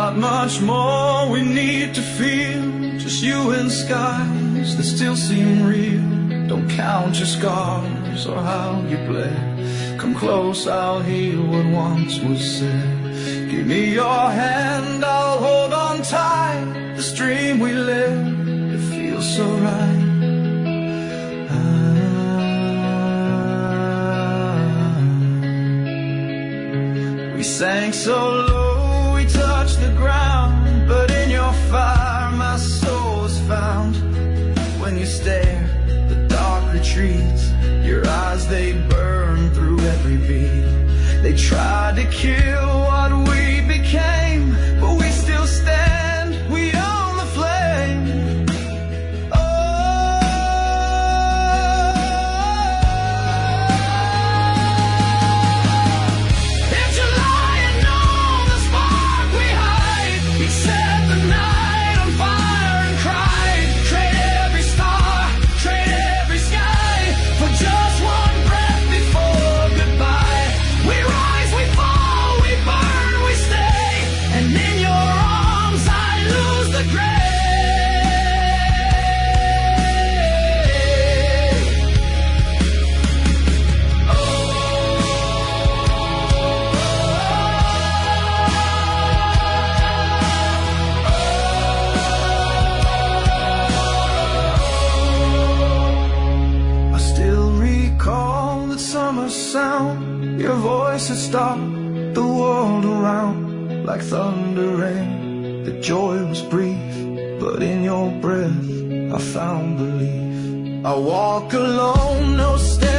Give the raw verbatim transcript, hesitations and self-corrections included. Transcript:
not much more we need to feel, just you and skies that still seem real. Don't count your scars or how you bled. Come close, I'll heal what once was said. Give me your hand, I'll hold on tight. This dream we live, it feels so right. We sank so low, we touched the ground, but in your fire my soul is found. When you stare, the dark retreats. Your eyes, they burn through every beat. They tried to kill what we became, but we still stand, we own the flame. Sound, your voice had stopped the world around like thunder rain. The joy was brief, but in your breath I found belief. I walk alone, no stairs.